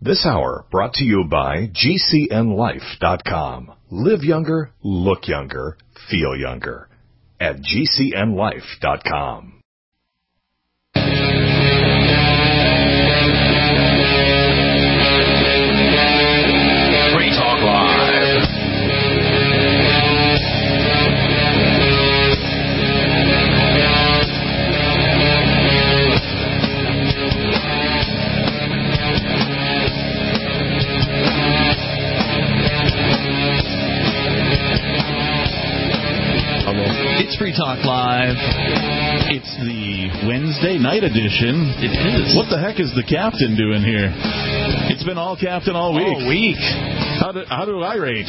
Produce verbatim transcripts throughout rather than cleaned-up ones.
This hour brought to you by G C N life dot com. Live younger, look younger, feel younger at G C N life dot com. Free Talk Live. It's Free Talk Live. It's the Wednesday night edition. It is. What the heck is the captain doing here? It's been all captain all week. All week. How do, how do I rate?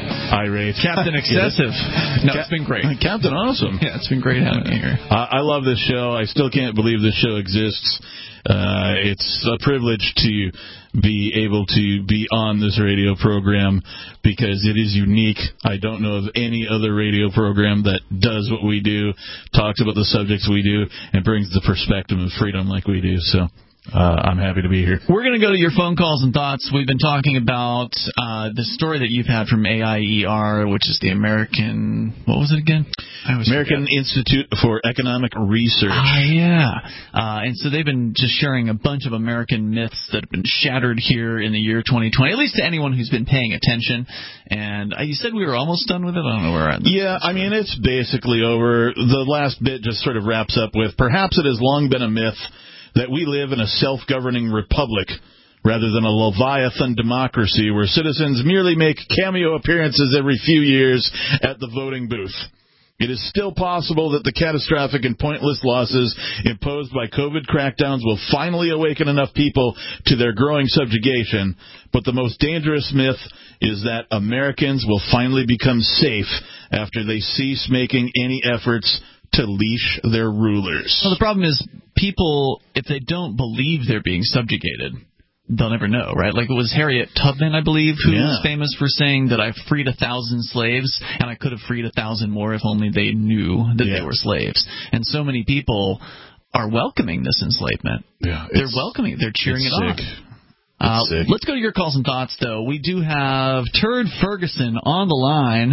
I rate. Captain excessive. No, it's been great. Captain awesome. Yeah, it's been great having you here. I, I love this show. I still can't believe this show exists. Uh, it's a privilege to be able to be on this radio program because it is unique. I don't know of any other radio program that does what we do, talks about the subjects we do, and brings the perspective of freedom like we do. So uh, I'm happy to be here. We're going to go to your phone calls and thoughts. We've been talking about uh, the story that you've had from A I E R, which is the American, what was it again? American forget. Institute for Economic Research. Ah, yeah. Uh, and so they've been just sharing a bunch of American myths that have been shattered here in the year twenty twenty, at least to anyone who's been paying attention. And uh, you said we were almost done with it? I don't know where we're at. Yeah, I mean, it's basically over. The last bit just sort of wraps up with, perhaps it has long been a myth that we live in a self-governing republic rather than a Leviathan democracy where citizens merely make cameo appearances every few years at the voting booth. It is still possible that the catastrophic and pointless losses imposed by COVID crackdowns will finally awaken enough people to their growing subjugation, but the most dangerous myth is that Americans will finally become safe after they cease making any efforts to leash their rulers. Well, the problem is people, if they don't believe they're being subjugated, they'll never know, right? Like it was Harriet Tubman, I believe, who yeah. was famous for saying that I freed a thousand slaves, and I could have freed a thousand more if only they knew that yeah. they were slaves. And so many people are welcoming this enslavement. Yeah, they're welcoming it. They're cheering it sick. on. Uh, let's go to your calls and thoughts, though. We do have Turd Ferguson on the line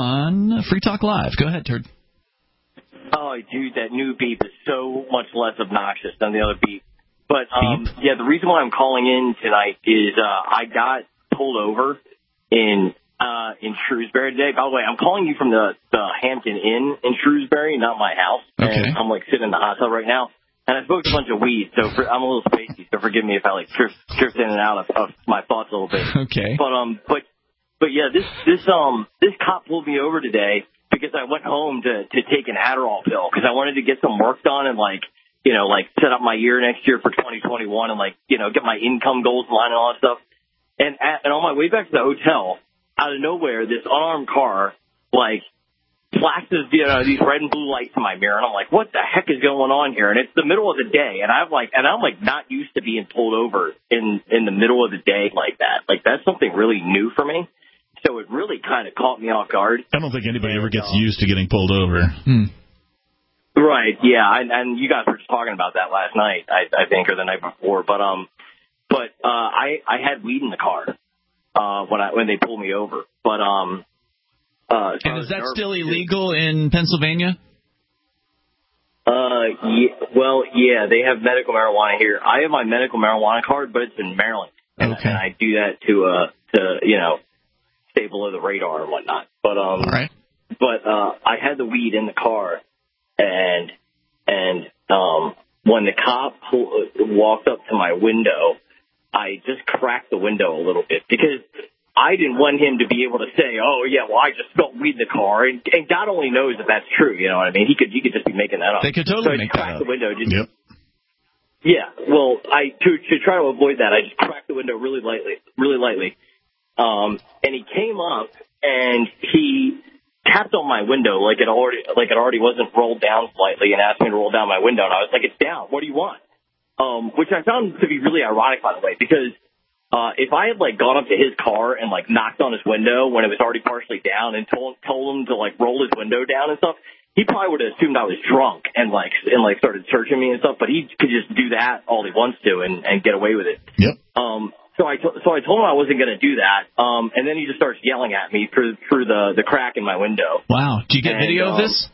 on Free Talk Live. Go ahead, Turd. Oh, dude, that new beep is so much less obnoxious than the other beep. But, um, yeah, the reason why I'm calling in tonight is uh, I got pulled over in uh, in Shrewsbury today. By the way, I'm calling you from the, the Hampton Inn in Shrewsbury, not my house. Okay. And I'm, like, sitting in the hot tub right now. And I smoked a bunch of weed, so for, I'm a little spacey, so forgive me if I, like, drift, drift in and out of, of my thoughts a little bit. Okay. But, um, but, but yeah, this, this, um, this cop pulled me over today because I went home to, to take an Adderall pill because I wanted to get some work done and, like, you know, like set up my year next year for twenty twenty-one and, like, you know, get my income goals in line and all that stuff. And, at, and on my way back to the hotel, out of nowhere, this unarmed car, like, flashes, you know, these red and blue lights in my mirror. And I'm like, what the heck is going on here? And it's the middle of the day. And I'm like, and I'm like not used to being pulled over in, in the middle of the day like that. Like, that's something really new for me. So it really kind of caught me off guard. I don't think anybody ever gets used to getting pulled over. Hmm. Right, yeah, and, and you guys were just talking about that last night, I, I think, or the night before. But um, but uh, I I had weed in the car uh, when I when they pulled me over. But um, uh, so and is that still illegal in Pennsylvania? Uh, yeah, well, yeah, they have medical marijuana here. I have my medical marijuana card, but it's in Maryland, and, okay. and I do that to uh to you know stay below the radar and whatnot. But um, all right. But uh, I had the weed in the car. And and um, when the cop pull, walked up to my window, I just cracked the window a little bit because I didn't want him to be able to say, "Oh yeah, well I just smelled weed in the car," and, and God only knows if that's true. You know what I mean? He could he could just be making that up. They could totally so make I that cracked up. The window. Just, yep. Yeah. Well, I to to try to avoid that, I just cracked the window really lightly, really lightly. Um, and he came up and he tapped on my window like it already like it already wasn't rolled down slightly and asked me to roll down my window. And I was like, it's down. What do you want? Um, which I found to be really ironic, by the way, because uh, if I had like gone up to his car and like knocked on his window when it was already partially down and told told him to like roll his window down and stuff, he probably would have assumed I was drunk and like and like started searching me and stuff. But he could just do that all he wants to and, and get away with it. Yep. Um. So I to- so I told him I wasn't going to do that, um, and then he just starts yelling at me through through the, the crack in my window. Wow! Did you get and, video um, of this?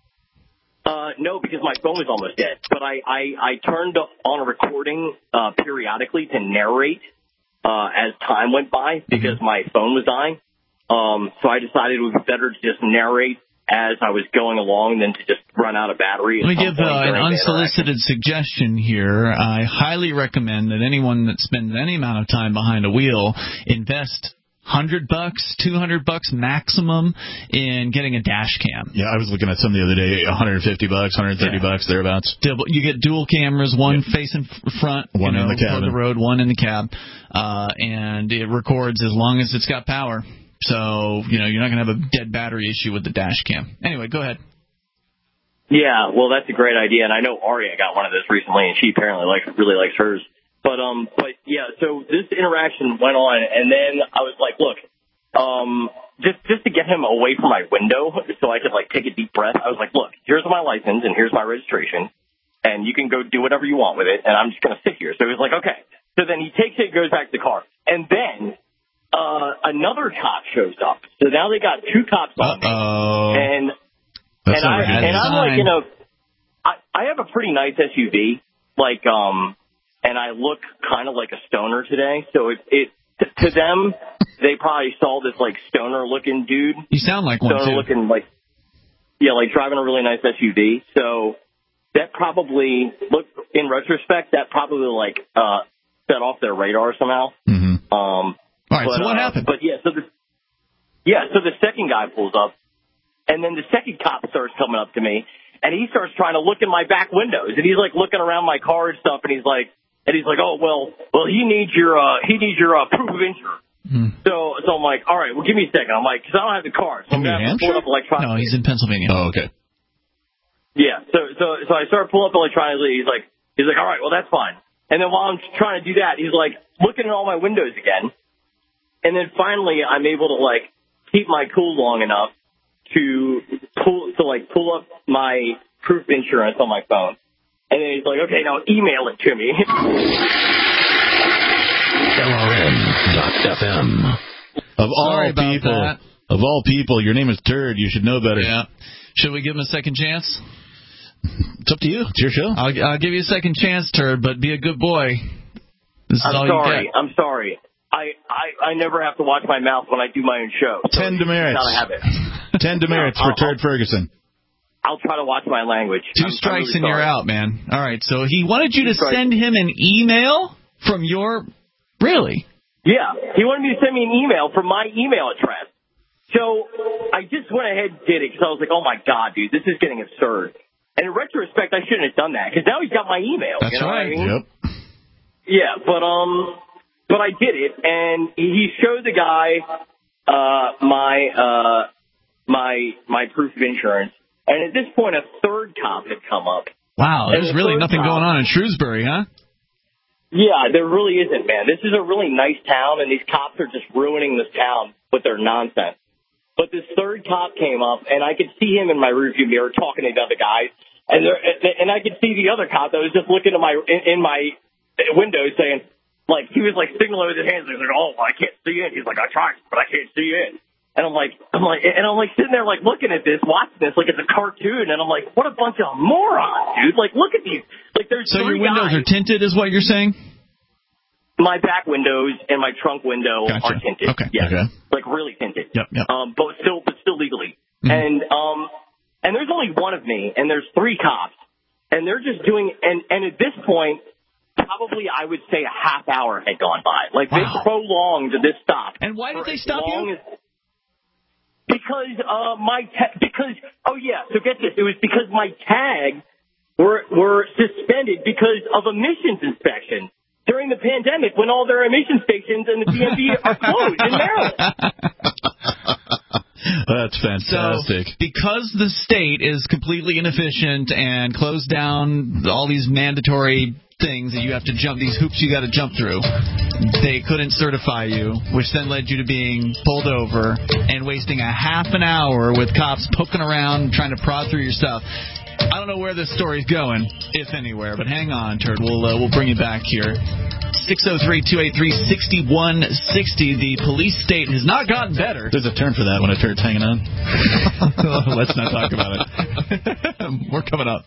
Uh, no, because my phone was almost dead. But I I, I turned on a recording uh, periodically to narrate uh, as time went by because mm-hmm. my phone was dying. Um, so I decided it would be better to just narrate as I was going along than to just run out of battery. Let me give uh, an unsolicited suggestion here. I highly recommend that anyone that spends any amount of time behind a wheel invest one hundred bucks, two hundred bucks maximum in getting a dash cam. Yeah, I was looking at some the other day, one hundred fifty bucks, one hundred thirty yeah. bucks, thereabouts. You get dual cameras, one yeah. facing front, one you know, in the cabin. the road, one in the cab, uh, and it records as long as it's got power. So, you know, you're not going to have a dead battery issue with the dash cam. Anyway, go ahead. Yeah, well, that's a great idea, and I know Aria got one of those recently, and she apparently likes really likes hers. But um, but yeah, so this interaction went on, and then I was like, look, um, just just to get him away from my window, so I could like take a deep breath. I was like, look, here's my license and here's my registration, and you can go do whatever you want with it, and I'm just gonna sit here. So he was like, okay. So then he takes it, goes back to the car, and then uh, another cop shows up. So now they got two cops on me, and That's and I and I'm like, you know, I I have a pretty nice S U V, like um. and I look kind of like a stoner today. So it, it t- to them, they probably saw this like stoner-looking dude. You sound like one, too. Stoner-looking, like, yeah, like driving a really nice S U V. So that probably, look, in retrospect, that probably like uh, set off their radar somehow. Mm-hmm. Um, All right, but, so what uh, happened? But yeah, so the yeah, so the second guy pulls up, and then the second cop starts coming up to me, and he starts trying to look in my back windows, and he's like looking around my car and stuff, and he's like. And he's like, oh, well, well, he needs your, uh, he needs your, uh, proof of insurance. Hmm. So, so I'm like, all right, well, give me a second. I'm like, cause I don't have the car. So I'm going to have to pull up electronically. No, he's in Pennsylvania. Oh, okay. Yeah. So, so, so I start pulling up electronically. He's like, he's like, all right, well, that's fine. And then while I'm trying to do that, he's like looking at all my windows again. And then finally I'm able to like keep my cool long enough to pull, to like pull up my proof of insurance on my phone. And then he's like, okay, now email it to me. L R N dot F M. Of all Sorry about people, that. of all people, your name is Turd. You should know better. Yeah. Should we give him a second chance? It's up to you. It's your show. I'll, I'll give you a second chance, Turd, but be a good boy. This is I'm all sorry. you get. I'm sorry. I, I, I never have to watch my mouth when I do my own show. So Ten demerits. Not a habit. Ten demerits for Turd Ferguson. I'll try to watch my language. Two I'm, strikes I'm really and you're sorry. out, man. All right, so he wanted you Two to strikes. send him an email from your... Really? Yeah, he wanted me to send me an email from my email address. So I just went ahead and did it because I was like, oh, my God, dude, this is getting absurd. And in retrospect, I shouldn't have done that because now he's got my email. That's you know right. What I mean? Yep. Yeah, but um, but I did it, and he showed the guy uh my uh my my proof of insurance. And at this point, a third cop had come up. Wow, there's really nothing cop, going on in Shrewsbury, huh? Yeah, there really isn't, man. This is a really nice town, and these cops are just ruining this town with their nonsense. But this third cop came up, and I could see him in my rearview mirror talking to the other guys, and there, and I could see the other cop that was just looking at my in, in my window saying, like, he was like signaling with his hands. He was like, oh, I can't see in. He's like, I tried, but I can't see in. And I'm like, I'm like, and I'm like sitting there, like looking at this, watching this, like it's a cartoon, and I'm like, what a bunch of morons, dude! Like, look at these. Like, there's so three your windows guys. are tinted, is what you're saying? My back windows and my trunk window Gotcha. are tinted. Okay. Yes. Okay. Like really tinted. Yep. Yep. Um, but still, but still legally. Mm-hmm. And um, and there's only one of me, and there's three cops, and they're just doing. And and at this point, probably I would say a half hour had gone by. Like, wow. They prolonged this stop. And why did they stop you? As, Because uh, my ta- because oh yeah, so get this. It was because my tags were were suspended because of emissions inspection during the pandemic when all their emission stations and the D M V are closed in Maryland. That's fantastic. So, because the state is completely inefficient and closed down all these mandatory things that you have to jump, these hoops you got to jump through, they couldn't certify you, which then led you to being pulled over and wasting a half an hour with cops poking around trying to prod through your stuff. I don't know where this story's going, if anywhere, but hang on, Turd. We'll uh, we'll bring you back here. six oh three, two eight three, six one six oh. The police state has not gotten better. There's a term for that when it hurts hanging on. Let's not talk about it. We're coming up.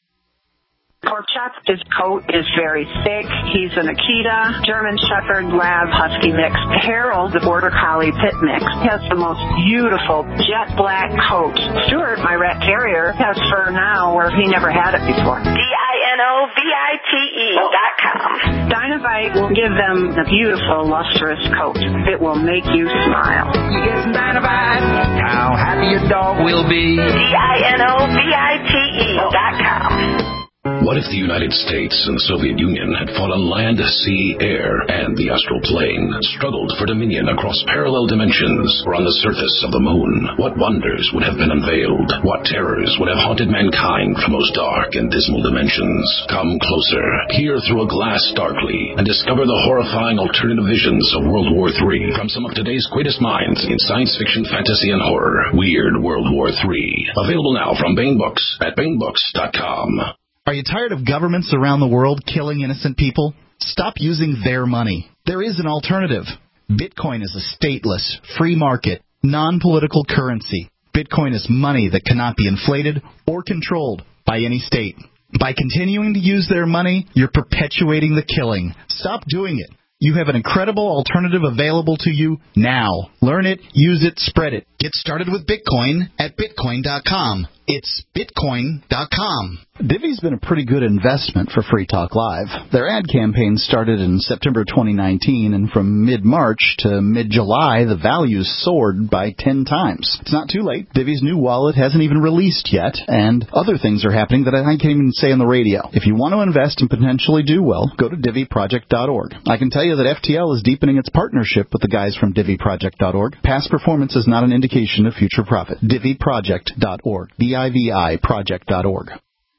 Porkchop, his coat is very thick. He's an Akita, German Shepherd, Lab, Husky mix. Harold, the Border Collie Pit mix, has the most beautiful jet black coat. Stuart, my rat terrier, has fur now where he never had it before. D I N O V I T E dot com. Dinovite will give them a beautiful, lustrous coat. It will make you smile. You get some Dinovite, how happy your dog will be. D I N O V I T E dot com. What if the United States and the Soviet Union had fought on land, sea, air, and the astral plane, struggled for dominion across parallel dimensions, or on the surface of the moon? What wonders would have been unveiled? What terrors would have haunted mankind from those dark and dismal dimensions? Come closer, peer through a glass darkly, and discover the horrifying alternative visions of World War Three from some of today's greatest minds in science fiction, fantasy, and horror. Weird World War Three. Available now from Baen Books at Baen Books dot com. Are you tired of governments around the world killing innocent people? Stop using their money. There is an alternative. Bitcoin is a stateless, free market, non-political currency. Bitcoin is money that cannot be inflated or controlled by any state. By continuing to use their money, you're perpetuating the killing. Stop doing it. You have an incredible alternative available to you now. Learn it, use it, spread it. Get started with Bitcoin at Bitcoin dot com. It's Bitcoin dot com. Divvy's been a pretty good investment for Free Talk Live. Their ad campaign started in September twenty nineteen, and from mid-March to mid-July, the values soared by ten times. It's not too late. Divvy's new wallet hasn't even released yet, and other things are happening that I can't even say on the radio. If you want to invest and potentially do well, go to Divvy Project dot org. I can tell you that F T L is deepening its partnership with the guys from Divvy Project dot org. Past performance is not an indication of future profit. Divvy Project dot org. D I V I Project dot org.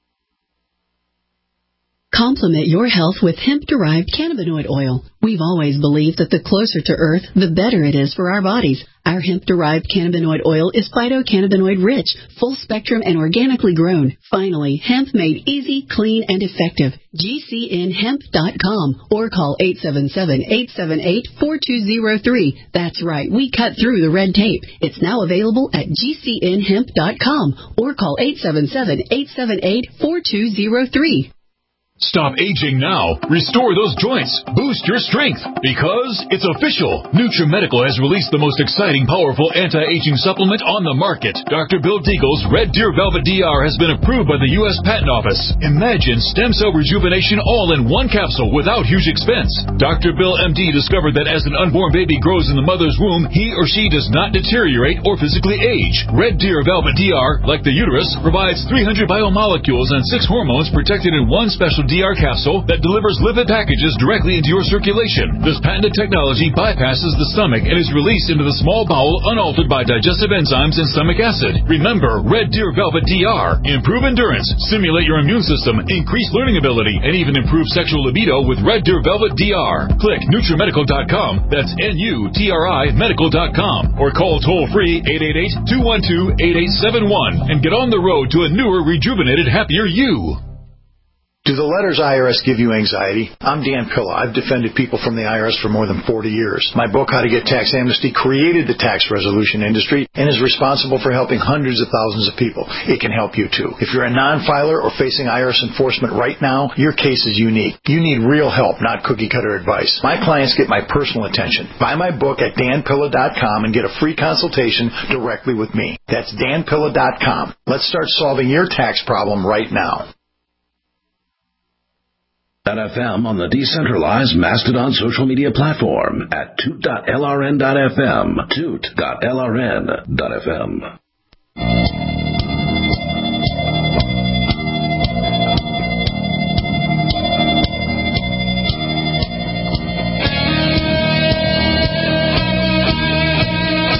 Complement your health with hemp-derived cannabinoid oil. We've always believed that the closer to Earth, the better it is for our bodies. Our hemp-derived cannabinoid oil is phytocannabinoid-rich, full-spectrum, and organically grown. Finally, hemp made easy, clean, and effective. G C N hemp dot com or call eight seven seven, eight seven eight, four two zero three. That's right, we cut through the red tape. It's now available at G C N hemp dot com or call eight seven seven, eight seven eight, four two zero three. Stop aging now. Restore those joints. Boost your strength. Because it's official. NutriMedical has released the most exciting, powerful anti-aging supplement on the market. Doctor Bill Deagle's Red Deer Velvet D R has been approved by the U S Patent Office. Imagine stem cell rejuvenation all in one capsule without huge expense. Doctor Bill M D discovered that as an unborn baby grows in the mother's womb, he or she does not deteriorate or physically age. Red Deer Velvet D R, like the uterus, provides three hundred biomolecules and six hormones protected in one special D R capsule that delivers lipid packages directly into your circulation. This patented technology bypasses the stomach and is released into the small bowel unaltered by digestive enzymes and stomach acid. Remember, Red Deer Velvet D R. Improve endurance, stimulate your immune system, increase learning ability, and even improve sexual libido with Red Deer Velvet D R. Click NutriMedical dot com. That's N U T R I Medical dot com. Or call toll-free eight eight eight, two one two, eight eight seven one and get on the road to a newer, rejuvenated, happier you. Do the letters I R S give you anxiety? I'm Dan Pilla. I've defended people from the I R S for more than forty years. My book, How to Get Tax Amnesty, created the tax resolution industry and is responsible for helping hundreds of thousands of people. It can help you, too. If you're a non-filer or facing I R S enforcement right now, your case is unique. You need real help, not cookie-cutter advice. My clients get my personal attention. Buy my book at Dan Pilla dot com and get a free consultation directly with me. That's Dan Pilla dot com. Let's start solving your tax problem right now. F M on the decentralized Mastodon social media platform at toot dot L R N dot F M, toot dot L R N dot F M. It is Free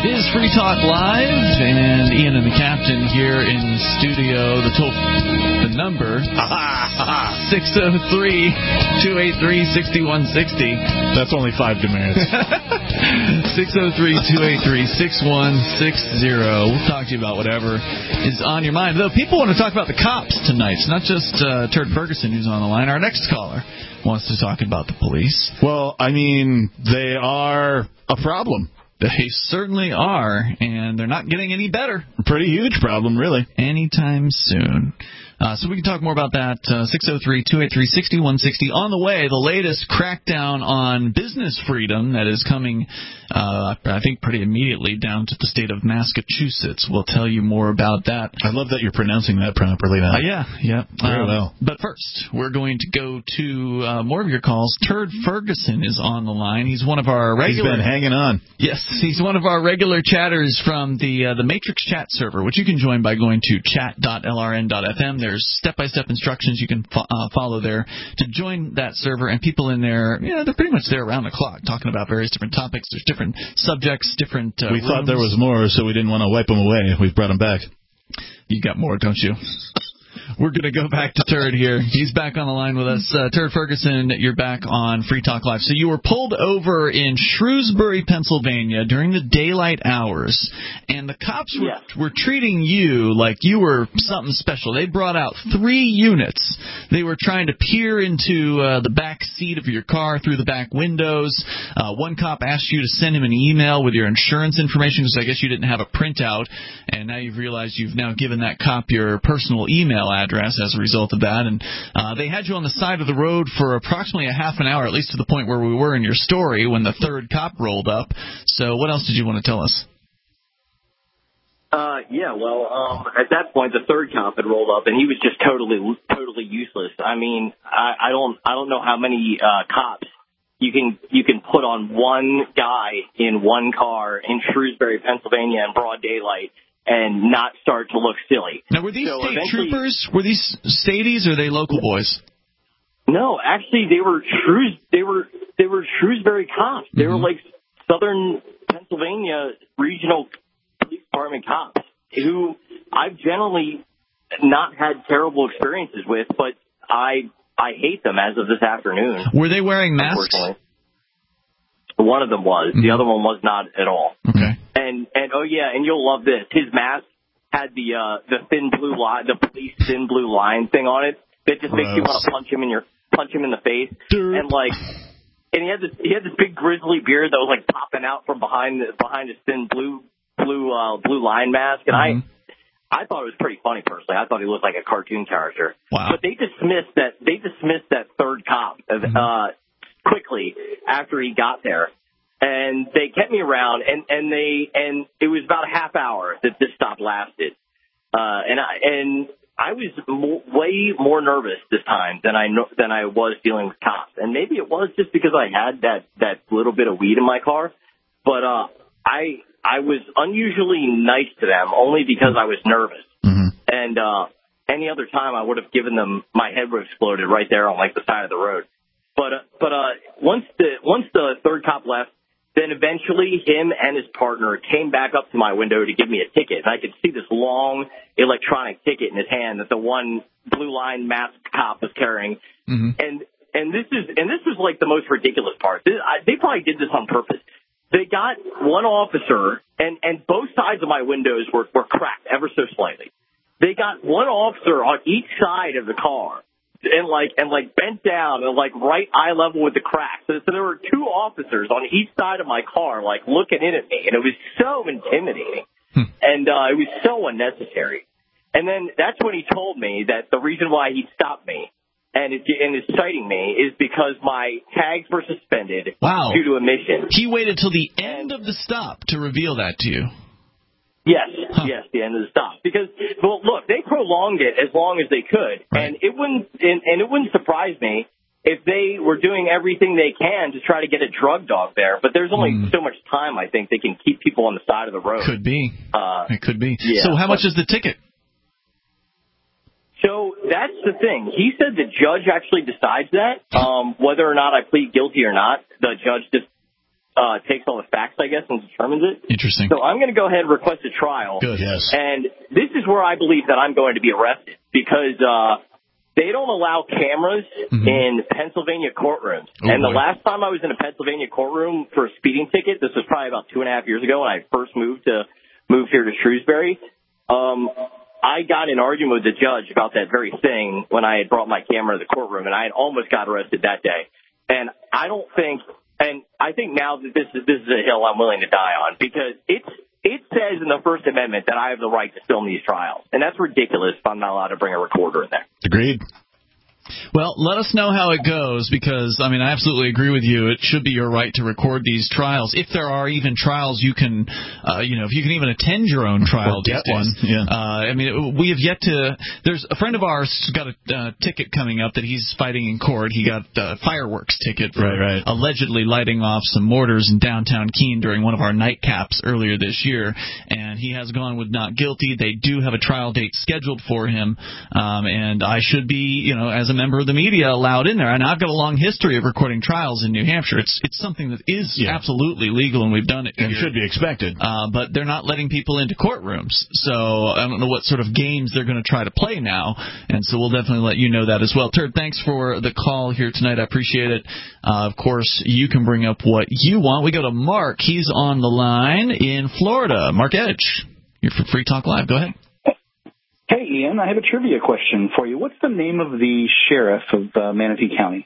Free Talk Live, and Ian and the Captain here in the studio. The toll, the number, six oh three, two eight three, six one six oh. That's only five demerits. six oh three, two eight three, six one six oh. We'll talk to you about whatever is on your mind. Though people want to talk about the cops tonight. It's not just uh, Turd Ferguson who's on the line. Our next caller wants to talk about the police. Well, I mean, they are a problem. They certainly are, and they're not getting any better. A pretty huge problem, really. Anytime soon. Uh, so we can talk more about that. Uh, six oh three, two eight three, six one six oh. On the way, the latest crackdown on business freedom that is coming, uh, I think, pretty immediately down to the state of Massachusetts. We'll tell you more about that. I love that you're pronouncing that properly now. Uh, yeah, yeah. Very um, well. But first, we're going to go to uh, more of your calls. Turd Ferguson is on the line. He's one of our regular... He's been hanging on. Yes, he's one of our regular chatters from the uh, the Matrix chat server, which you can join by going to chat dot L R N dot F M. There's step-by-step instructions you can fo- uh, follow there to join that server, and people in there, you know, they're pretty much there around the clock talking about various different topics. There's different subjects, different uh, We rooms. thought there was more, so we didn't want to wipe them away. We've brought them back. You got more, don't you? We're going to go back to Turd here. He's back on the line with us. Uh, Turd Ferguson, you're back on Free Talk Live. So you were pulled over in Shrewsbury, Pennsylvania during the daylight hours, and the cops were, yeah. were treating you like you were something special. They brought out three units. They were trying to peer into uh, the back seat of your car through the back windows. Uh, one cop asked you to send him an email with your insurance information because I guess you didn't have a printout, and now you've realized you've now given that cop your personal email address as a result of that. And uh, they had you on the side of the road for approximately a half an hour, at least to the point where we were in your story when the third cop rolled up. So what else did you want to tell us? Uh, yeah, well, um, at that point, the third cop had rolled up, and he was just totally, totally useless. I mean, I, I don't, I don't know how many uh, cops you can you can put on one guy in one car in Shrewsbury, Pennsylvania, in broad daylight, and not start to look silly. Now, were these so state troopers? Were these stadies or are they local boys? No, actually, they were Shrews. They were they were Shrewsbury cops. They mm-hmm. were like Southern Pennsylvania regional police department cops who I've generally not had terrible experiences with, but I I hate them as of this afternoon. Were they wearing masks? One of them was. Mm-hmm. The other one was not at all. Okay. And and oh yeah, and you'll love this. His mask had the uh, the thin blue line, the police thin blue line thing on it that just Gross. makes you want to punch him in your punch him in the face. Dirt. And like, and he had this he had this big grizzly beard that was like popping out from behind the, behind his thin blue blue uh, blue line mask. And mm-hmm. I I thought it was pretty funny personally. I thought he looked like a cartoon character. Wow. But they dismissed that they dismissed that third cop mm-hmm. uh, quickly after he got there. And they kept me around, and, and they and it was about a half hour that this stop lasted. Uh, and I and I was mo- way more nervous this time than I know, than I was dealing with cops. And maybe it was just because I had that, that little bit of weed in my car. But uh, I I was unusually nice to them only because I was nervous. Mm-hmm. And uh, any other time I would have given them my head would have exploded right there on like the side of the road. But uh, but uh, once the once the third cop left. Then eventually him and his partner came back up to my window to give me a ticket. And I could see this long electronic ticket in his hand that the one blue line masked cop was carrying. Mm-hmm. And and this is and this was like the most ridiculous part. This, I, they probably did this on purpose. They got one officer, and, and both sides of my windows were, were cracked ever so slightly. They got one officer on each side of the car. And like and like bent down and like right eye level with the crack. So, so there were two officers on each side of my car, like looking in at me, and it was so intimidating, hmm. and uh, it was so unnecessary. And then that's when he told me that the reason why he stopped me and it, and is citing me is because my tags were suspended wow. due to emissions. He waited till the end of the stop to reveal that to you. Yes, huh. yes, the end of the stop. Because, well, look, they prolonged it as long as they could, right. and it wouldn't, and, and it wouldn't surprise me if they were doing everything they can to try to get a drug dog there. But there's only mm. so much time I think they can keep people on the side of the road. Could be. Uh, it could be. Yeah, so, how but, much is the ticket? So that's the thing. He said the judge actually decides that, um, whether or not I plead guilty or not. The judge just uh, takes all the facts, I guess, and determines it. Interesting. So I'm going to go ahead and request a trial. Good, yes. And this is where I believe that I'm going to be arrested because uh, they don't allow cameras mm-hmm. in Pennsylvania courtrooms. Oh, and the boy. last time I was in a Pennsylvania courtroom for a speeding ticket, this was probably about two and a half years ago when I first moved to moved here to Shrewsbury. Um, I got in an argument with the judge about that very thing when I had brought my camera to the courtroom, and I had almost got arrested that day. And I don't think, and I think now that this is this is a hill I'm willing to die on because it's it says in the First Amendment that I have the right to film these trials, and that's ridiculous if I'm not allowed to bring a recorder in there. Agreed. Well, let us know how it goes because, I mean, I absolutely agree with you. It should be your right to record these trials. If there are even trials you can, uh, you know, if you can even attend your own trial. Get one. Yeah. Uh, I mean, we have yet to, there's a friend of ours who's got a uh, ticket coming up that he's fighting in court. He got a fireworks ticket for right, right. allegedly lighting off some mortars in downtown Keene during one of our nightcaps earlier this year. And he has gone with not guilty. They do have a trial date scheduled for him. Um, and I should be, you know, as a member of the media allowed in there, and I've got a long history of recording trials in New Hampshire. It's it's something that is yeah. absolutely legal, and we've done it. And should be expected. Uh, but they're not letting people into courtrooms, so I don't know what sort of games they're going to try to play now, and so we'll definitely let you know that as well. Turd, thanks for the call here tonight. I appreciate it. Uh, of course, you can bring up what you want. We go to Mark. He's on the line in Florida. Mark Edge, you're for Free Talk Live. Go ahead. Hey, Ian, I have a trivia question for you. What's the name of the sheriff of uh, Manatee County?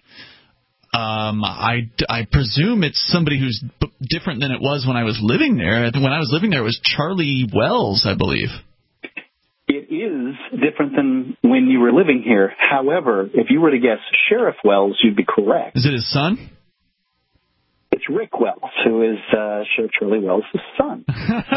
Um, I, I presume it's somebody who's b- different than it was when I was living there. When I was living there, it was Charlie Wells, I believe. It is different than when you were living here. However, if you were to guess Sheriff Wells, you'd be correct. Is it his son? It's Rick Wells, who is uh, Sheriff Charlie Wells' son.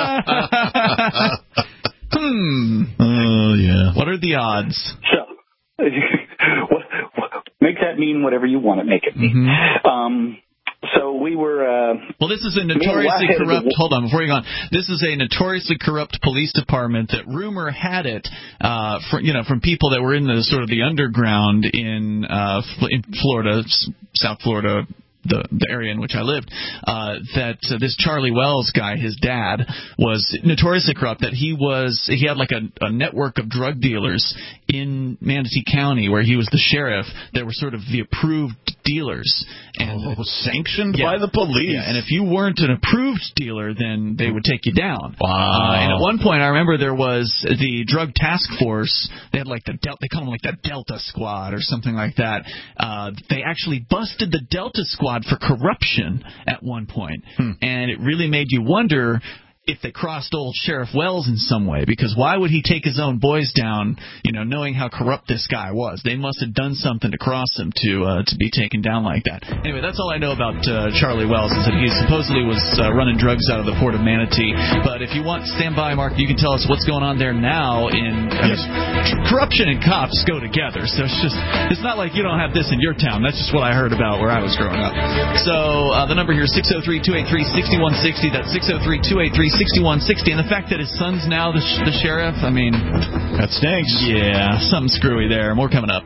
Hmm. Oh, yeah. What are the odds? So, what, what, make that mean whatever you want to make it mean. Mm-hmm. Um, so we were... Uh, well, this is a notoriously corrupt... Hold on, before you go on. This is a notoriously corrupt police department that rumor had it, uh, for, you know, from people that were in the sort of the underground in, uh, in Florida, South Florida, The, the area in which I lived, uh, that uh, this Charlie Wells guy, his dad, was notoriously corrupt, that he was, he had like a, a network of drug dealers in Manatee County where he was the sheriff that were sort of the approved dealers. And oh, sanctioned yeah, by the police. Yeah, and if you weren't an approved dealer, then they would take you down. Wow. Uh, and at one point, I remember there was the drug task force. They had like the, Del- they call them like the Delta Squad or something like that. Uh, they actually busted the Delta Squad for corruption at one point. Hmm. And it really made you wonder if they crossed old Sheriff Wells in some way, because why would he take his own boys down, you know, knowing how corrupt this guy was? They must have done something to cross him to uh, to be taken down like that. Anyway, that's all I know about uh, Charlie Wells, is that he supposedly was uh, running drugs out of the port of Manatee. But if you want to stand by, Mark, you can tell us what's going on there now. In I mean, corruption and cops go together, so it's just it's not like you don't have this in your town. That's just what I heard about where I was growing up. So uh, the number here is six oh three, two eight three, six one six oh. That's six oh three, two eight three, sixty-one sixty, and the fact that his son's now the, sh- the sheriff, I mean, that stinks. Yeah, something screwy there. More coming up.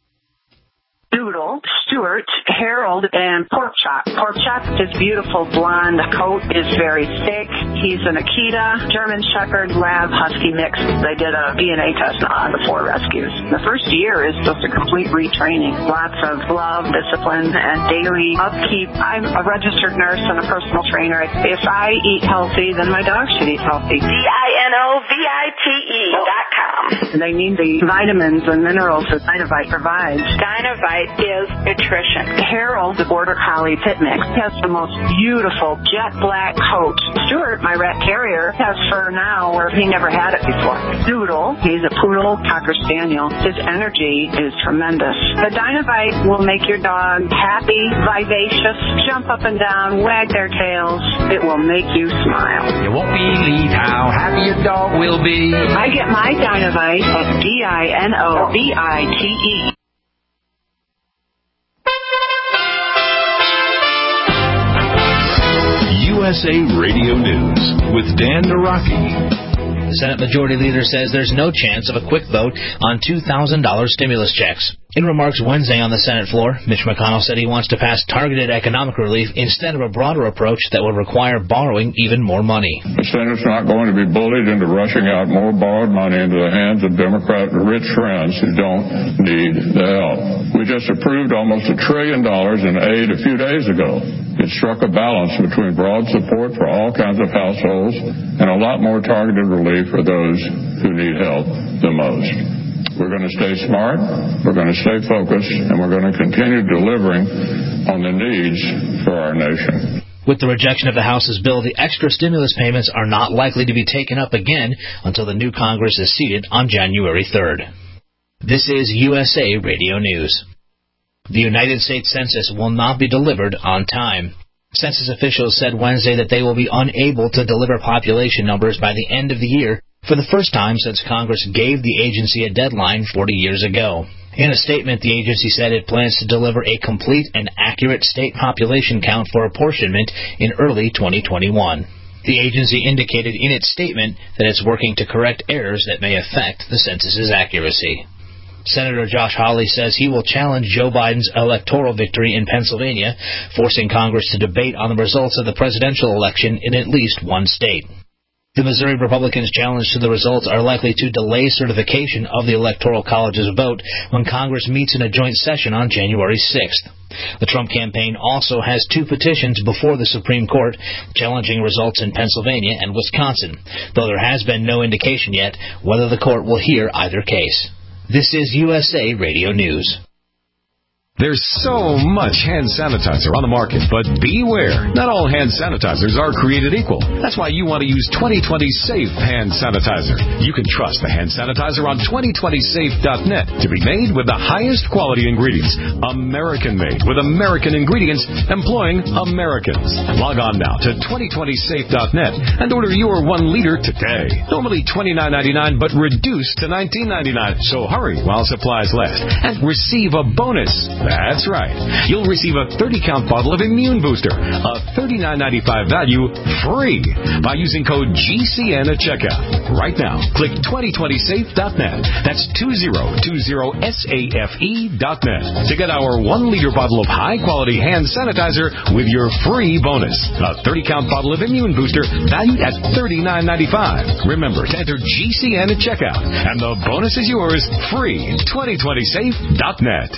Doodle, Stuart, Harold, and Pork Chop. Pork Chop, his beautiful blonde coat is very thick. He's an Akita, German Shepherd, Lab, Husky mix. They did a D N A test on the four rescues. The first year is just a complete retraining. Lots of love, discipline, and daily upkeep. I'm a registered nurse and a personal trainer. If I eat healthy, then my dog should eat healthy. D I N O V I T E dot com. They need the vitamins and minerals that Dynavite provides. Dynavite is nutrition. Harold, the Border Collie Pit Mix, has the most beautiful jet black coat. Stuart, my rat terrier, has fur now where he never had it before. Doodle, he's a poodle cocker spaniel. His energy is tremendous. The Dynavite will make your dog happy, vivacious, jump up and down, wag their tails. It will make you smile. You won't believe how happy your dog will be. I get my Dynavite at D I N O V I T E. U S A Radio News with Dan Naraki. The Senate Majority Leader says there's no chance of a quick vote on two thousand dollars stimulus checks. In remarks Wednesday on the Senate floor, Mitch McConnell said he wants to pass targeted economic relief instead of a broader approach that would require borrowing even more money. The Senate's not going to be bullied into rushing out more borrowed money into the hands of Democrat rich friends who don't need the help. We just approved almost a trillion dollars in aid a few days ago. It struck a balance between broad support for all kinds of households and a lot more targeted relief for those who need help the most. We're going to stay smart, we're going to stay focused, and we're going to continue delivering on the needs for our nation. With the rejection of the House's bill, the extra stimulus payments are not likely to be taken up again until the new Congress is seated on January third. This is U S A Radio News. The United States Census will not be delivered on time. Census officials said Wednesday that they will be unable to deliver population numbers by the end of the year, for the first time since Congress gave the agency a deadline forty years ago. In a statement, the agency said it plans to deliver a complete and accurate state population count for apportionment in early twenty twenty-one. The agency indicated in its statement that it's working to correct errors that may affect the census's accuracy. Senator Josh Hawley says he will challenge Joe Biden's electoral victory in Pennsylvania, forcing Congress to debate on the results of the presidential election in at least one state. The Missouri Republicans' challenge to the results are likely to delay certification of the Electoral College's vote when Congress meets in a joint session on January sixth. The Trump campaign also has two petitions before the Supreme Court challenging results in Pennsylvania and Wisconsin, though there has been no indication yet whether the court will hear either case. This is U S A Radio News. There's so much hand sanitizer on the market, but beware. Not all hand sanitizers are created equal. That's why you want to use twenty twenty Safe Hand Sanitizer. You can trust the hand sanitizer on twenty twenty safe dot net to be made with the highest quality ingredients. American-made with American ingredients employing Americans. Log on now to twenty twenty safe dot net and order your one liter today. Normally twenty-nine ninety-nine, but reduced to nineteen ninety-nine. So hurry while supplies last and receive a bonus. That's right. You'll receive a thirty count bottle of Immune Booster, a thirty-nine ninety-five value, free by using code G C N at checkout. Right now, click twenty twenty safe dot net. That's two zero two zero safe dot net to get our one liter bottle of high-quality hand sanitizer with your free bonus. A thirty count bottle of Immune Booster valued at thirty-nine ninety-five. Remember to enter G C N at checkout, and the bonus is yours free. twenty twenty safe dot net.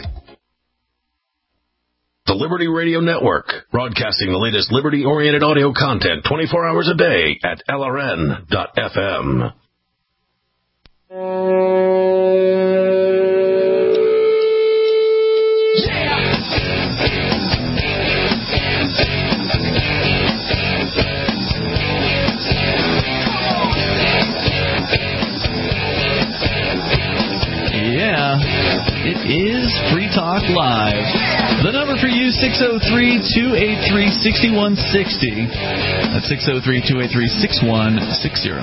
The Liberty Radio Network, broadcasting the latest liberty-oriented audio content twenty-four hours a day at L R N dot F M. Yeah, it is Free Talk Live. The number for you, six oh three, two eight three, six one six oh. That's six oh three, two eight three, six one six oh.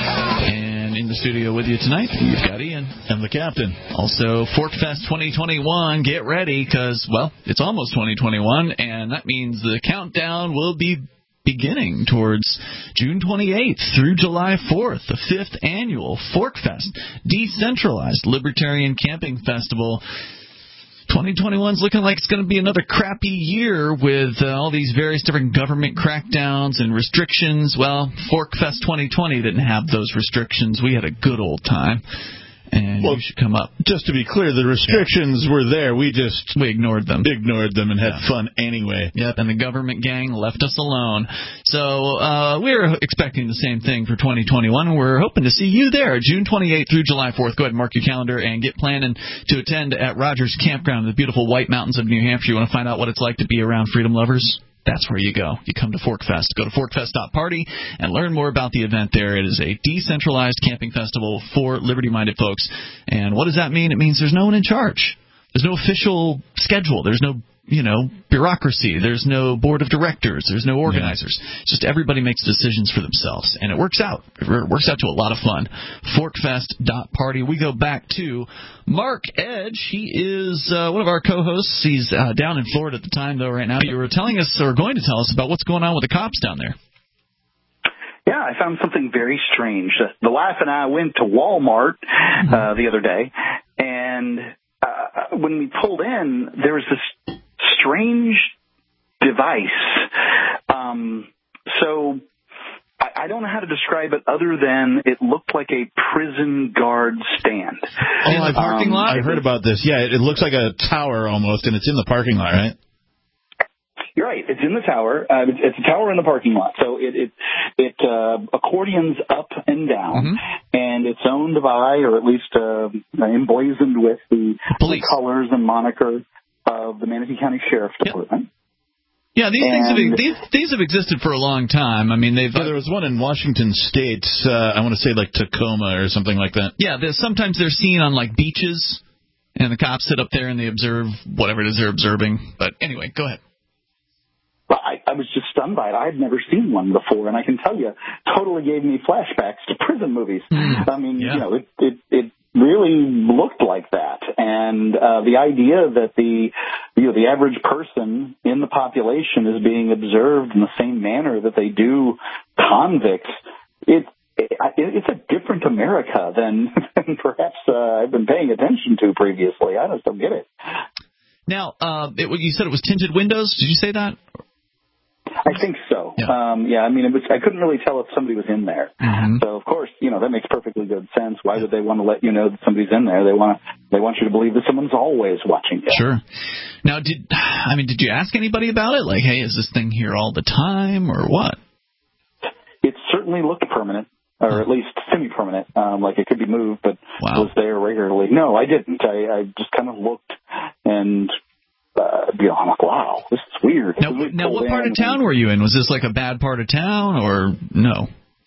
And in the studio with you tonight, you've got Ian. And the captain. Also, ForkFest twenty twenty-one. Get ready, because, well, it's almost twenty twenty-one, and that means the countdown will be beginning towards June twenty-eighth through July fourth, the fifth annual ForkFest, Decentralized Libertarian Camping Festival. twenty twenty-one is looking like it's going to be another crappy year with uh, all these various different government crackdowns and restrictions. Well, ForkFest twenty twenty didn't have those restrictions. We had a good old time. And well, you should come up. Just to be clear, the restrictions yeah. were there. We just we ignored them. Ignored them and had yeah. fun anyway. Yep, and the government gang left us alone. So uh, we're expecting the same thing for twenty twenty-one. We're hoping to see you there, June twenty-eighth through July fourth. Go ahead and mark your calendar and get planning to attend at Rogers Campground in the beautiful White Mountains of New Hampshire. You want to find out what it's like to be around freedom lovers? That's where you go. You come to ForkFest. Go to forkfest dot party and learn more about the event there. It is a decentralized camping festival for liberty-minded folks. And what does that mean? It means there's no one in charge. There's no official schedule. There's no, you know, bureaucracy. There's no board of directors. There's no organizers. Yeah. Just everybody makes decisions for themselves. And it works out. It works out to a lot of fun. forkfest dot party. We go back to Mark Edge. He is uh, one of our co-hosts. He's uh, down in Florida at the time, though, right now. You were telling us, or going to tell us, about what's going on with the cops down there. Yeah, I found something very strange. The wife and I went to Walmart uh, the other day, and uh, uh, when we pulled in, there was this strange device. Um, so I, I don't know how to describe it other than it looked like a prison guard stand. Oh, in the parking um, lot? I heard about this. Yeah, it, it looks like a tower almost, and it's in the parking lot, right? You're right. It's in the tower. Uh, it's, it's a tower in the parking lot. So it it, it uh, accordions up and down, mm-hmm. and it's owned by, or at least uh, emblazoned with the, the colors and moniker of the Manatee County Sheriff's yep. Department. Yeah, these and, things have these, these have existed for a long time. I mean, they've. Yeah, there was one in Washington State. Uh, I want to say like Tacoma or something like that. Yeah, there's, sometimes they're seen on like beaches, and the cops sit up there and they observe whatever it is they're observing. But anyway, go ahead. I, I was just stunned by it. I had never seen one before, and I can tell you, totally gave me flashbacks to prison movies. Mm, I mean, yeah. you know, it, it it really looked like that, and uh, the idea that the you know the average person in the population is being observed in the same manner that they do convicts, it. it It's a different America than, than perhaps uh, I've been paying attention to previously. I just don't get it. Now, uh, it, you said it was tinted windows. Did you say that? I think so. Yeah. Um, yeah, I mean, it was, I couldn't really tell if somebody was in there. Mm-hmm. So, of course, you know, that makes perfectly good sense. Why would they want to let you know that somebody's in there? They want they want you to believe that someone's always watching you. Sure. Now, did I mean, did you ask anybody about it? Like, hey, is this thing here all the time or what? It certainly looked permanent, or at least semi-permanent, um, like it could be moved, but wow. was there regularly. No, I didn't. I, I just kind of looked and... Uh, you know, I'm like, wow, this is weird. Now, now what part of town were you in? Was this like a bad part of town, or no?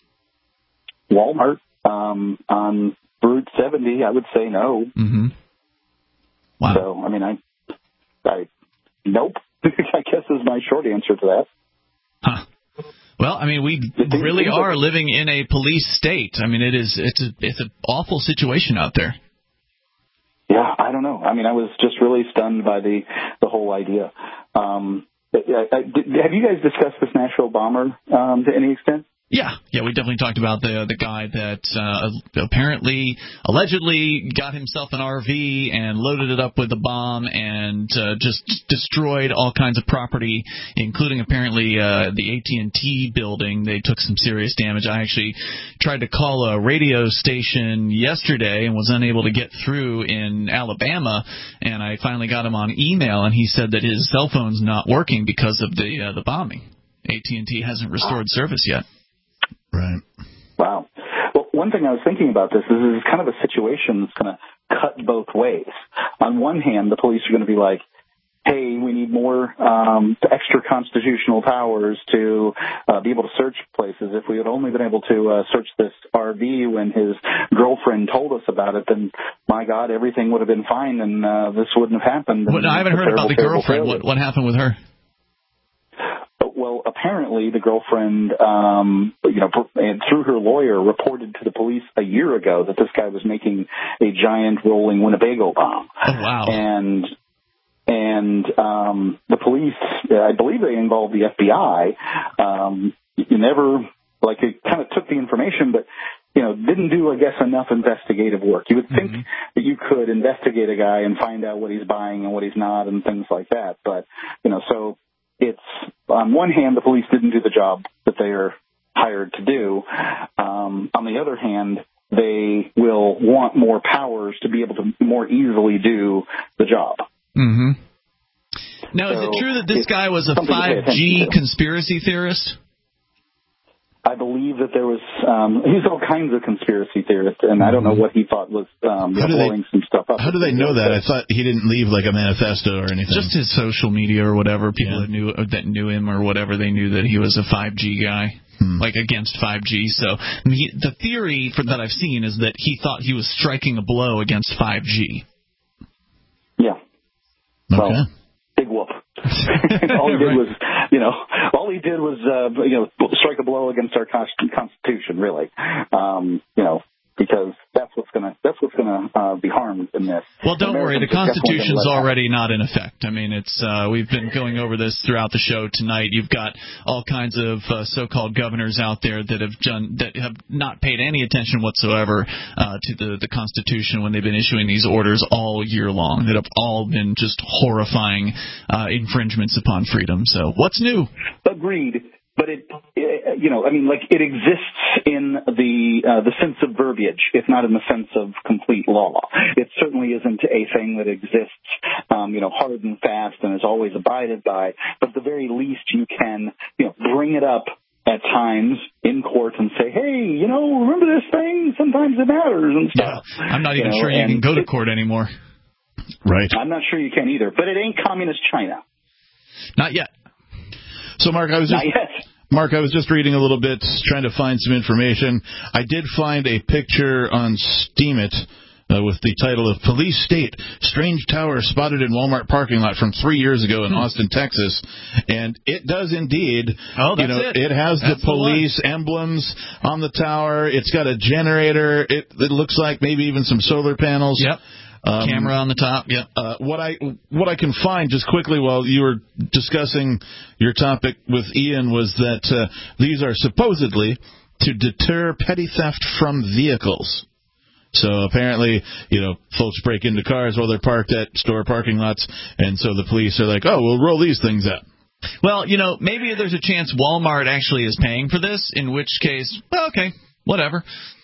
Walmart um, on Route seventy, I would say no. Mm-hmm. Wow. So, I mean, I, I, nope. I guess is my short answer to that. Huh. Well, I mean, we really are living in a police state. I mean, it is. It's a. It's an awful situation out there. Yeah, I don't know. I mean, I was just really stunned by the the whole idea. Um, I, I, have you guys discussed this Nashville bomber um, to any extent? Yeah, yeah, we definitely talked about the the guy that uh, apparently, allegedly, got himself an R V and loaded it up with a bomb and uh, just destroyed all kinds of property, including apparently uh, the A T and T building. They took some serious damage. I actually tried to call a radio station yesterday and was unable to get through in Alabama, and I finally got him on email, and he said that his cell phone's not working because of the uh, the bombing. A T and T hasn't restored service yet. Right. Wow. Well, one thing I was thinking about this is it's kind of a situation that's going to cut both ways. On one hand, the police are going to be like, hey, we need more um, extra constitutional powers to uh, be able to search places. If we had only been able to uh, search this R V when his girlfriend told us about it, then, my God, everything would have been fine and uh, this wouldn't have happened. Well, I haven't heard terrible, about the girlfriend. What, what happened with her? Well, apparently the girlfriend, um, you know, and through her lawyer, reported to the police a year ago that this guy was making a giant rolling Winnebago bomb. Oh, wow. And and um, the police, I believe they involved the F B I. Um, you never, like, it kind of took the information, but, you know, didn't do, I guess, enough investigative work. You would think mm-hmm. that you could investigate a guy and find out what he's buying and what he's not and things like that. But, you know, so... It's, on one hand, the police didn't do the job that they are hired to do. Um, on the other hand, they will want more powers to be able to more easily do the job. Mm-hmm. Now, so is it true that this guy was a five G conspiracy theorist? I believe that there was, um, he's all kinds of conspiracy theorists, and I don't know what he thought was um, you know, blowing they, some stuff up. How do they know that? I thought he didn't leave like a manifesto or anything. Just his social media or whatever. People yeah. that knew that knew him or whatever, they knew that he was a five G guy, hmm. like against five G. So he, the theory for, that I've seen is that he thought he was striking a blow against five G. Yeah. Okay. Well, big whoop. all he did right. was, you know, all he did was, uh, you know, strike a blow against our Constitution, really. Um, you know, because that's what's going to that's what's going to uh, be harmed in this. Well, don't worry, the Constitution's already happen. not in effect. I mean, it's uh, we've been going over this throughout the show tonight. You've got all kinds of uh, so-called governors out there that have done that have not paid any attention whatsoever uh, to the the Constitution when they've been issuing these orders all year long. That have all been just horrifying uh, infringements upon freedom. So, what's new? Agreed. But it, it, you know, I mean, like it exists in the uh, the sense of verbiage, if not in the sense of complete law. It certainly isn't a thing that exists, um, you know, hard and fast and is always abided by. But at the very least, you can, you know, bring it up at times in court and say, hey, you know, remember this thing? Sometimes it matters and stuff. Yeah, I'm not even you know, sure you can go to court anymore. Right. I'm not sure you can either. But it ain't communist China. Not yet. So, Mark, I was just, Mark, I was just reading a little bit, trying to find some information. I did find a picture on Steemit uh, with the title of Police State, Strange Tower Spotted in Walmart Parking Lot from three years ago in hmm. Austin, Texas. And it does indeed. Oh, that's you know, it. It has that's the police the emblems on the tower. It's got a generator. It, it looks like maybe even some solar panels. Yep. Um, Camera on the top, yeah. Uh, what I what I can find just quickly while you were discussing your topic with Ian was that uh, these are supposedly to deter petty theft from vehicles. So apparently, you know, folks break into cars while they're parked at store parking lots, and so the police are like, oh, we'll roll these things out. Well, you know, maybe there's a chance Walmart actually is paying for this, in which case, well, okay, whatever.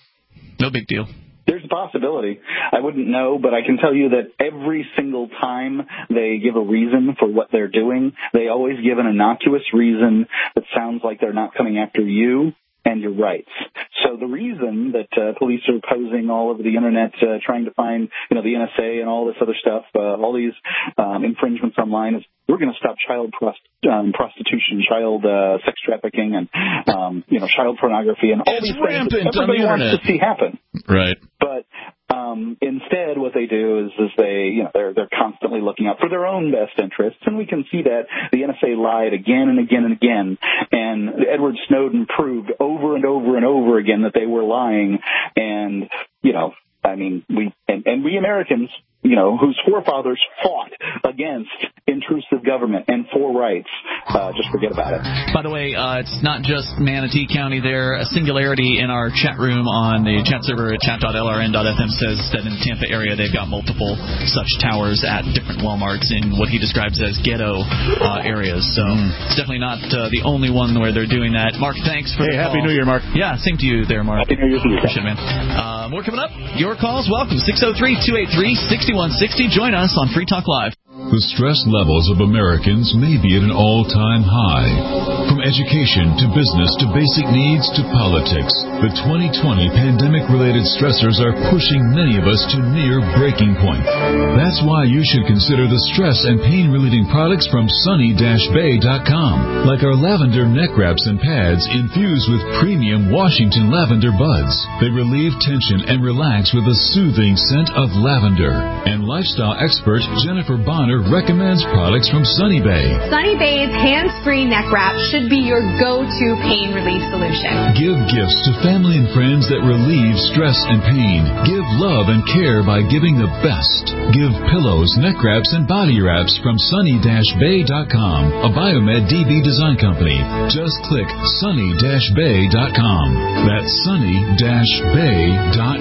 No big deal. There's a possibility. I wouldn't know, but I can tell you that every single time they give a reason for what they're doing, they always give an innocuous reason that sounds like they're not coming after you and your rights. So the reason that uh, police are posing all over the internet, uh, trying to find, you know, the N S A and all this other stuff, uh, all these um, infringements online, is we're going to stop child prost- um, prostitution, child uh, sex trafficking, and um, you know, child pornography, and all it's these things that on everybody the wants internet. to see happen. Right. But um, instead, what they do is, is they, you know, they're they're constantly looking out for their own best interests, and we can see that the N S A lied again and again and again, and Edward Snowden proved over and over and over again that they were lying, and you know, I mean, we and, and we Americans, you know, whose forefathers fought against intrusive government and for rights, uh, just forget about it. By the way, uh, it's not just Manatee County there. A Singularity in our chat room on the chat server at chat dot L R N dot F M says that in the Tampa area they've got multiple such towers at different Walmarts in what he describes as ghetto uh, areas. So mm. it's definitely not uh, the only one where they're doing that. Mark, thanks for hey, the Happy call. New Year, Mark. Yeah, same to you there, Mark. Happy New Year to you. Appreciate it, man. Uh, more coming up. Your calls, welcome. six oh three, two eight three, six one six oh. Join us on Free Talk Live. The stress levels of Americans may be at an all-time high. From education to business to basic needs to politics, the twenty twenty pandemic-related stressors are pushing many of us to near breaking point. That's why you should consider the stress and pain-relieving products from sunny dash bay dot com, like our lavender neck wraps and pads infused with premium Washington lavender buds. They relieve tension and relax with a soothing scent of lavender. And lifestyle expert Jennifer Bonner recommends products from Sunny Bay. Sunny Bay's hands-free neck wrap should be your go-to pain relief solution. Give gifts to family and friends that relieve stress and pain. Give love and care by giving the best. Give pillows, neck wraps, and body wraps from sunny dash bay dot com, a Biomed D B design company. Just click sunny dash bay dot com. That's sunny dash bay dot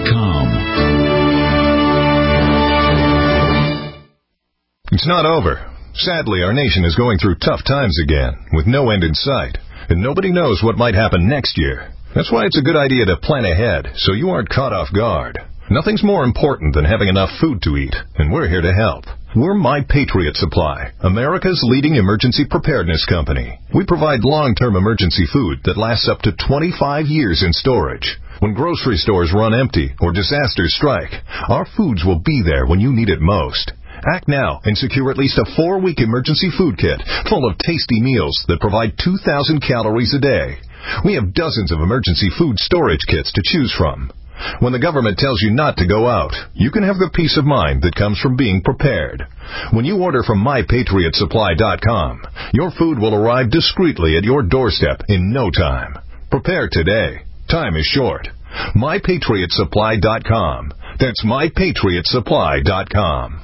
com. It's not over. Sadly, our nation is going through tough times again, with no end in sight, and nobody knows what might happen next year. That's why it's a good idea to plan ahead, so you aren't caught off guard. Nothing's more important than having enough food to eat, and we're here to help. We're My Patriot Supply, America's leading emergency preparedness company. We provide long-term emergency food that lasts up to twenty-five years in storage. When grocery stores run empty or disasters strike, our foods will be there when you need it most. Act now and secure at least a four-week emergency food kit full of tasty meals that provide two thousand calories a day. We have dozens of emergency food storage kits to choose from. When the government tells you not to go out, you can have the peace of mind that comes from being prepared. When you order from my patriot supply dot com, your food will arrive discreetly at your doorstep in no time. Prepare today. Time is short. my patriot supply dot com. That's my patriot supply dot com.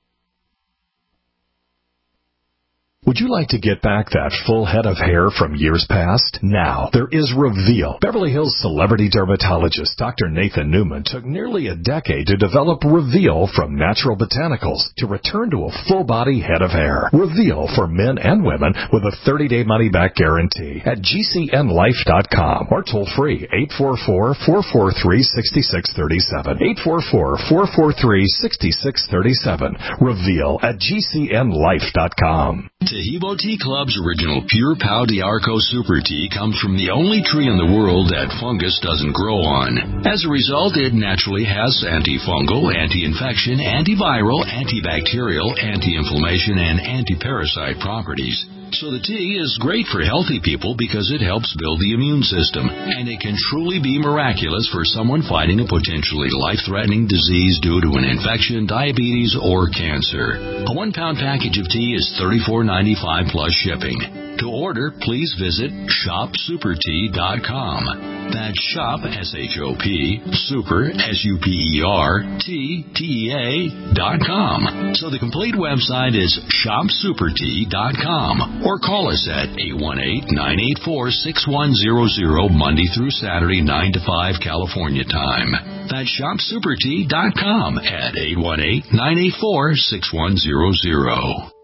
Would you like to get back that full head of hair from years past? Now, there is Reveal. Beverly Hills celebrity dermatologist Doctor Nathan Newman took nearly a decade to develop Reveal from natural botanicals to return to a full-body head of hair. Reveal for men and women with a thirty-day money-back guarantee at G C N life dot com or toll-free eight four four, four four three, six six three seven. eight four four, four four three, six six three seven. Reveal at G C N life dot com. Tahibo Tea Club's original Pure Pau d'Arco Super Tea comes from the only tree in the world that fungus doesn't grow on. As a result, it naturally has antifungal, anti-infection, antiviral, antibacterial, anti-inflammation, and anti-parasite properties. So the tea is great for healthy people because it helps build the immune system, and it can truly be miraculous for someone fighting a potentially life-threatening disease due to an infection, diabetes, or cancer. A one-pound package of tea is thirty-four ninety-five plus shipping. To order, please visit shop super tea dot com. That's shop, S H O P, super, S U P E R, T, T E A, dot com. So the complete website is shop super tea dot com. Or call us at eight one eight, nine eight four, six one zero zero Monday through Saturday, nine to five California time. That's shop super tea dot com at eight one eight, nine eight four, six one zero zero.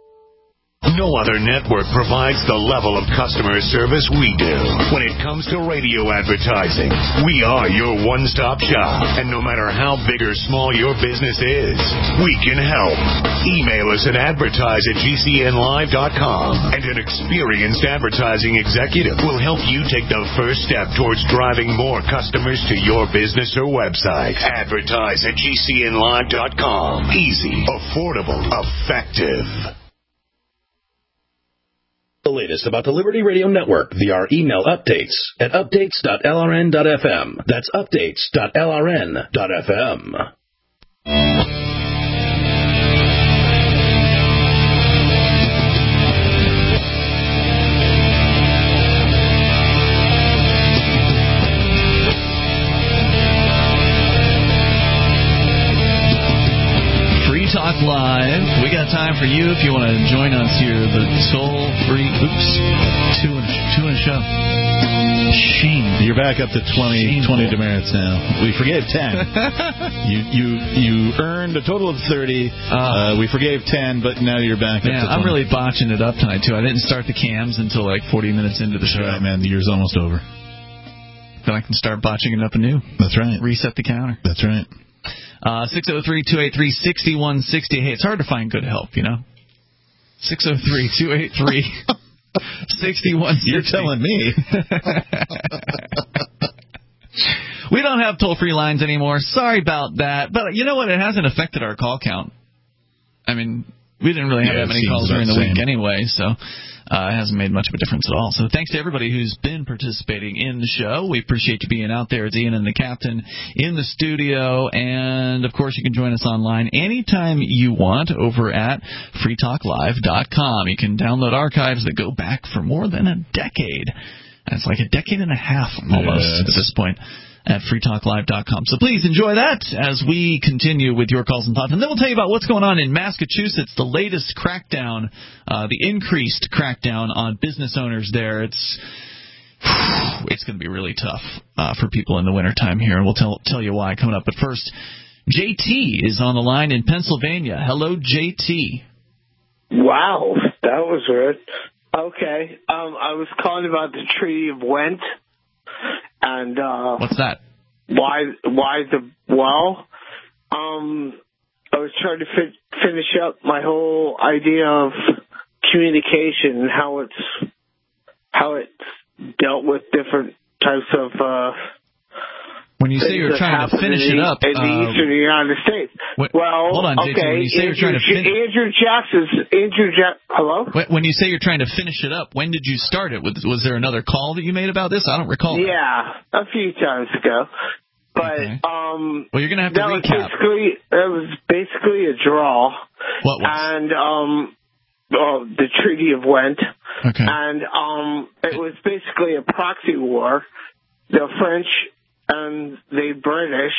No other network provides the level of customer service we do. When it comes to radio advertising, we are your one-stop shop. And no matter how big or small your business is, we can help. Email us at advertise at G C N live dot com, and an experienced advertising executive will help you take the first step towards driving more customers to your business or website. Advertise at G C N live dot com. Easy, affordable, effective. The latest about the Liberty Radio Network via our email updates at updates dot L R N dot F M. That's updates dot L R N dot F M. Talk Live. We got time for you if you want to join us here. The toll free. Oops. Two and two and a show. Shame. You're back up to twenty, twenty demerits now. We forgave ten. you you you earned a total of thirty. Uh, uh, we forgave ten, but now you're back man, up to twenty. I'm really botching it up tonight too. I didn't start the cams until like forty minutes into the show. All right, man. The year's almost over. Then I can start botching it up anew. That's right. Reset the counter. That's right. Uh, six oh three, two eight three, six one six oh. Hey, it's hard to find good help, you know? six oh three, two eight three, six one six oh. You're telling me. We don't have toll-free lines anymore. Sorry about that. But you know what? It hasn't affected our call count. I mean, we didn't really have yeah, that many calls during the week anyway, so... Uh, it hasn't made much of a difference at all. So thanks to everybody who's been participating in the show. We appreciate you being out there. It's Ian and the Captain in the studio. And, of course, you can join us online anytime you want over at free talk live dot com. You can download archives that go back for more than a decade. It's like a decade and a half almost yes. at this point. At free talk live dot com. So please enjoy that as we continue with your calls and thoughts. And then we'll tell you about what's going on in Massachusetts, the latest crackdown, uh, the increased crackdown on business owners there. It's it's going to be really tough uh, for people in the wintertime here, and we'll tell tell you why coming up. But first, J T is on the line in Pennsylvania. Hello, J T. Wow, that was weird. Okay, um, I was calling about the Treaty of Went. And uh, what's that? Why? Why the well? Um, I was trying to fit, finish up my whole idea of communication and how it's how it's dealt with different types of. Uh, when you say you're trying to finish in it up, in the uh, Eastern United States. What, well, hold on, J T, okay. when you say Andrew, you're trying to fin- Andrew Jackson's Andrew Jack. Hello. When you say you're trying to finish it up, when did you start it? Was, was there another call that you made about this? I don't recall. Yeah, that. a few times ago. But okay. um, well, you're gonna have to that recap. Was basically, it was basically a draw. What was? And um, well, the Treaty of Went. Okay. And um, it was basically a proxy war. The French and the British,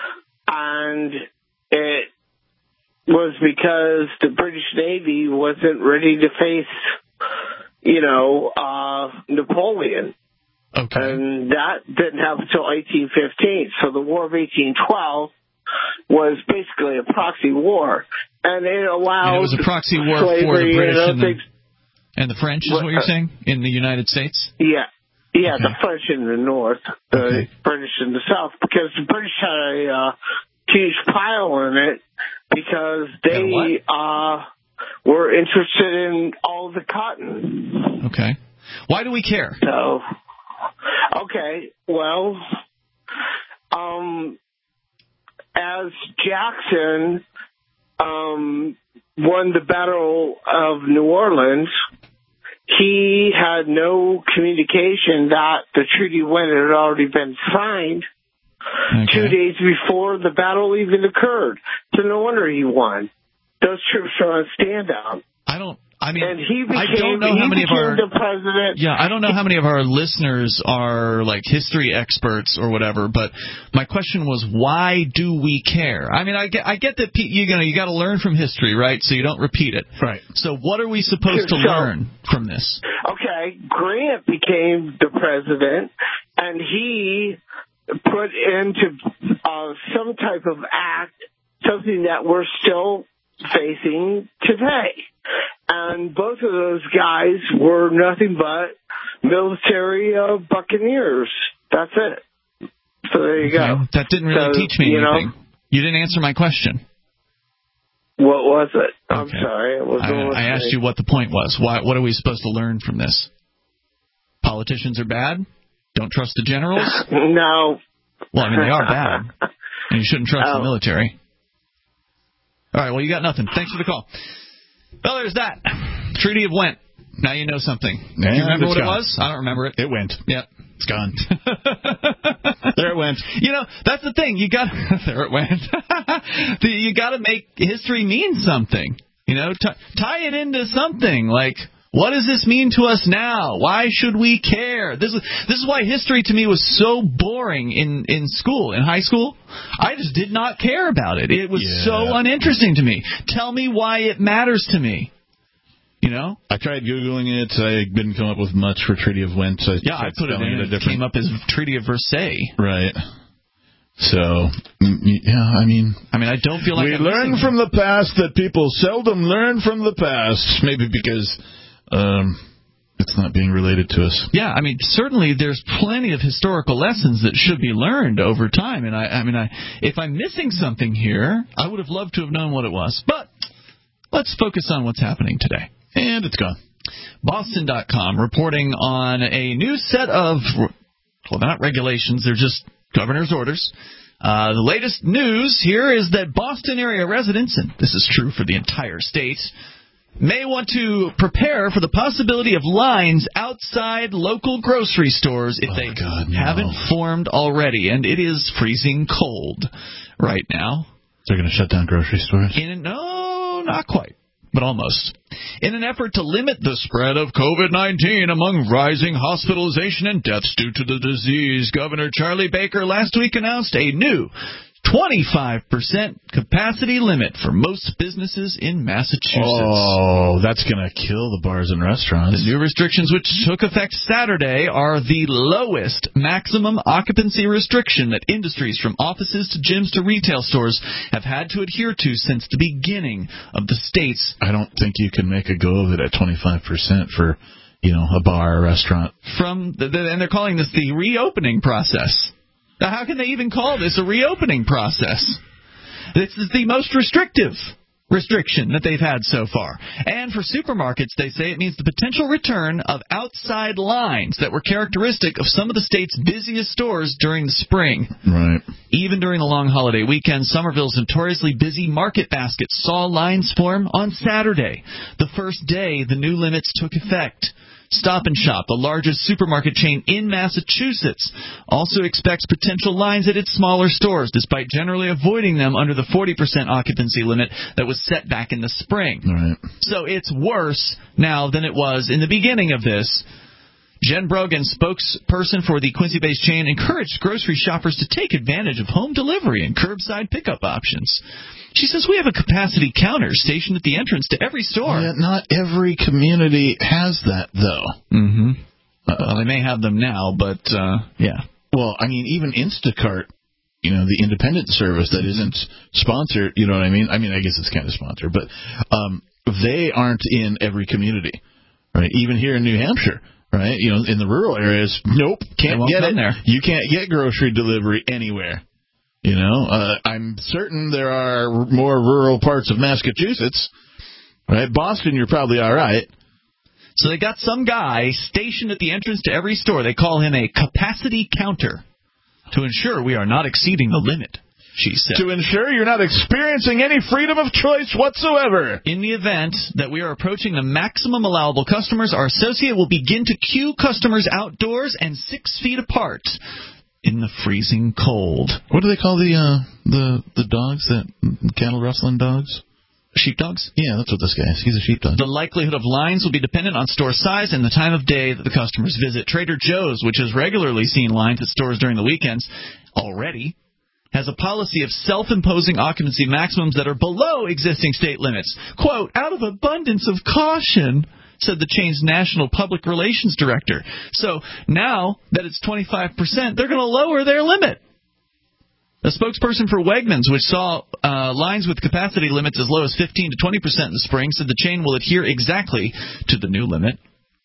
and it was because the British Navy wasn't ready to face, you know, uh, Napoleon. Okay. And that didn't happen until eighteen fifteen. So the War of eighteen twelve was basically a proxy war. And it allowed... And it was a proxy war slavery for the British and, and, the, things. and the French, is what, what you're saying, in the United States? Yeah. Yeah, okay. The French in the north, the okay. British in the south, because the British had a uh, huge pile in it because they uh, were interested in all the cotton. Okay. Why do we care? So, okay, well, um, as Jackson um, won the Battle of New Orleans, he had no communication that the Treaty of Went had already been signed okay. two days before the battle even occurred. So no wonder he won. Those troops are on standout. I don't. I mean, and he became, I don't know how many of our the president. Yeah, I don't know how many of our listeners are like history experts or whatever. But my question was, why do we care? I mean, I get, I get that you know you got to learn from history, right? So you don't repeat it. Right. So what are we supposed to so, learn from this? Okay, Grant became the president, and he put into uh, some type of act something that we're still facing today. And both of those guys were nothing but military uh, buccaneers. That's it. So there you okay. go. That didn't really so, teach me you anything. Know, you didn't answer my question. What was it? I'm okay. sorry. I, I asked you what the point was. Why, what are we supposed to learn from this? Politicians are bad? Don't trust the generals? No. Well, I mean, they are bad. And you shouldn't trust oh. the military. All right, well, you got nothing. Thanks for the call. Well, there's that. Treaty of Went. Now you know something. Do you remember what gone. it was? I don't remember it. It went. Yep. It's gone. There it went. You know, that's the thing. You got there it went. You got to make history mean something. You know, t- tie it into something like, what does this mean to us now? Why should we care? This is this is why history to me was so boring in, in school, in high school. I just did not care about it. It was yeah. so uninteresting to me. Tell me why it matters to me. You know? I tried Googling it. I didn't come up with much for Treaty of Went. So yeah, I put it in. It, it came up as Treaty of Versailles. Right. So, yeah, I mean... I mean, I don't feel like we I'm learn missing. from the past that people seldom learn from the past. Maybe because... Um, it's not being related to us. Yeah, I mean, certainly there's plenty of historical lessons that should be learned over time. And I, I mean, I, if I'm missing something here, I would have loved to have known what it was. But let's focus on what's happening today. And it's gone. Boston dot com reporting on a new set of, well, they're not regulations, they're just governor's orders. Uh, the latest news here is that Boston area residents, and this is true for the entire state, may want to prepare for the possibility of lines outside local grocery stores if oh they God, no. haven't formed already. And it is freezing cold right now. They're going to shut down grocery stores? In, no, not quite, but almost. In an effort to limit the spread of COVID nineteen among rising hospitalization and deaths due to the disease, Governor Charlie Baker last week announced a new twenty-five percent capacity limit for most businesses in Massachusetts. Oh, that's going to kill the bars and restaurants. The new restrictions, which took effect Saturday, are the lowest maximum occupancy restriction that industries from offices to gyms to retail stores have had to adhere to since the beginning of the state's... I don't think you can make a go of it at twenty-five percent for, you know, a bar or restaurant. From the, the, and they're calling this the reopening process. Now, how can they even call this a reopening process? This is the most restrictive restriction that they've had so far. And for supermarkets, they say it means the potential return of outside lines that were characteristic of some of the state's busiest stores during the spring. Right. Even during the long holiday weekend, Somerville's notoriously busy market basket saw lines form on Saturday, the first day the new limits took effect. Stop and Shop, the largest supermarket chain in Massachusetts, also expects potential lines at its smaller stores, despite generally avoiding them under the forty percent occupancy limit that was set back in the spring. Right. So it's worse now than it was in the beginning of this. Jen Brogan, spokesperson for the Quincy-based chain, encouraged grocery shoppers to take advantage of home delivery and curbside pickup options. She says, we have a capacity counter stationed at the entrance to every store. Yeah, not every community has that, though. Mm-hmm. Uh, well, they may have them now, but, uh, yeah. Well, I mean, even Instacart, you know, the independent service that isn't sponsored, you know what I mean? I mean, I guess it's kind of sponsored, but um, they aren't in every community, right? Even here in New Hampshire. Right, you know, in the rural areas, nope, can't get it. There. You can't get grocery delivery anywhere. You know, uh, I'm certain there are more rural parts of Massachusetts. Right, Boston, you're probably all right. So they got some guy stationed at the entrance to every store. They call him a capacity counter to ensure we are not exceeding the limit. She said. To ensure you're not experiencing any freedom of choice whatsoever. In the event that we are approaching the maximum allowable customers, our associate will begin to queue customers outdoors and six feet apart in the freezing cold. What do they call the uh, the the dogs, that cattle rustling dogs? Sheepdogs? Yeah, that's what this guy is. He's a sheepdog. The likelihood of lines will be dependent on store size and the time of day that the customers visit. Trader Joe's, which has regularly seen lines at stores during the weekends already, has a policy of self-imposing occupancy maximums that are below existing state limits. Quote, out of abundance of caution, said the chain's national public relations director. So now that it's twenty-five percent, they're going to lower their limit. A spokesperson for Wegmans, which saw uh, lines with capacity limits as low as fifteen to twenty percent in the spring, said the chain will adhere exactly to the new limit.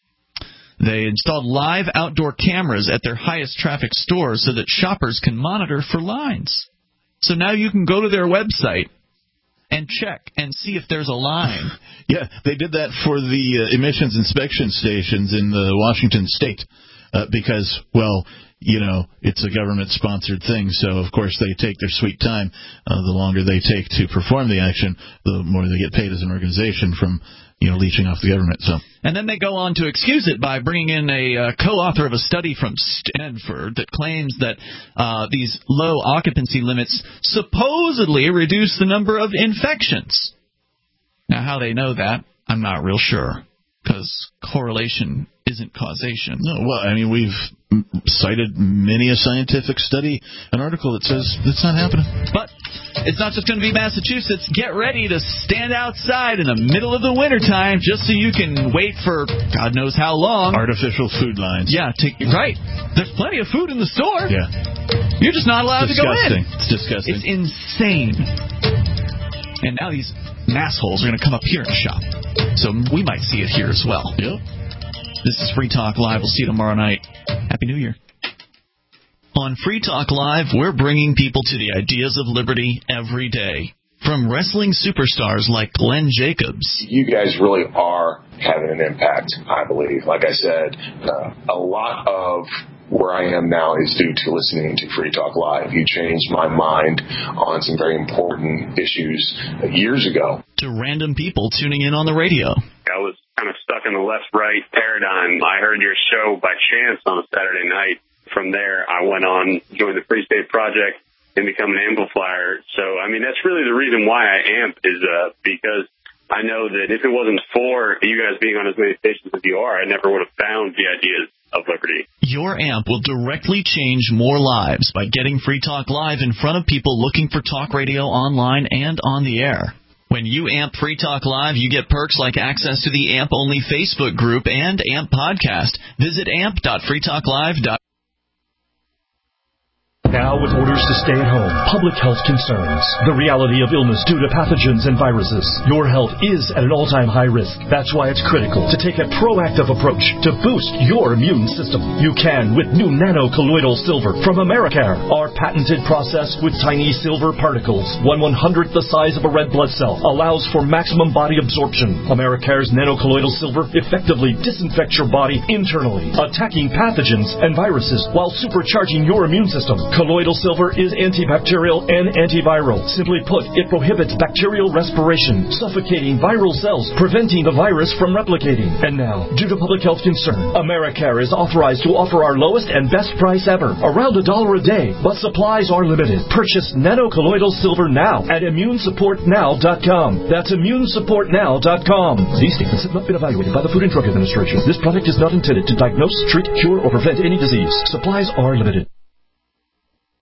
They installed live outdoor cameras at their highest traffic stores so that shoppers can monitor for lines. So now you can go to their website and check and see if there's a line. Yeah, they did that for the uh, emissions inspection stations in the Washington state uh, because, well, you know, it's a government-sponsored thing, so of course they take their sweet time. Uh, the longer they take to perform the action, the more they get paid as an organization from, you know, leeching off the government. So, and then they go on to excuse it by bringing in a uh, co-author of a study from Stanford that claims that uh, these low occupancy limits supposedly reduce the number of infections. Now, how they know that, I'm not real sure, because correlation isn't causation. No, well, I mean, we've cited many a scientific study, an article that says it's not happening. But it's not just going to be Massachusetts. Get ready to stand outside in the middle of the wintertime just so you can wait for God knows how long. Artificial food lines. Yeah, to, right. There's plenty of food in the store. Yeah. You're just not allowed to go in. It's disgusting. It's insane. And now these massholes are going to come up here and shop. So we might see it here as well. Yep. This is Free Talk Live. We'll see you tomorrow night. Happy New Year. On Free Talk Live, we're bringing people to the ideas of liberty every day. From wrestling superstars like Glenn Jacobs. You guys really are having an impact, I believe. Like I said, uh, a lot of where I am now is due to listening to Free Talk Live. You changed my mind on some very important issues years ago. To random people tuning in on the radio. I was kind of stuck in the left-right paradigm. I heard your show by chance on a Saturday night. From there, I went on, joined the Free State Project, and become an amplifier. So, I mean, that's really the reason why I amp is uh, because I know that if it wasn't for you guys being on as many stations as you are, I never would have found the ideas of liberty. Your amp will directly change more lives by getting Free Talk Live in front of people looking for talk radio online and on the air. When you amp Free Talk Live, you get perks like access to the AMP-only Facebook group and AMP podcast. Visit amp dot free talk live dot com. Now, with orders to stay at home, public health concerns, the reality of illness due to pathogens and viruses, your health is at an all-time high risk. That's why it's critical to take a proactive approach to boost your immune system. You can with new nano-colloidal silver from Americare, our patented process with tiny silver particles, one one-hundredth the size of a red blood cell, allows for maximum body absorption. Americare's nano-colloidal silver effectively disinfects your body internally, attacking pathogens and viruses while supercharging your immune system. Colloidal silver is antibacterial and antiviral. Simply put, it prohibits bacterial respiration, suffocating viral cells, preventing the virus from replicating. And now, due to public health concern, Americare is authorized to offer our lowest and best price ever, around a dollar a day, but supplies are limited. Purchase nanocolloidal silver now at immune support now dot com. That's immune support now dot com. These statements have not been evaluated by the Food and Drug Administration. This product is not intended to diagnose, treat, cure, or prevent any disease. Supplies are limited.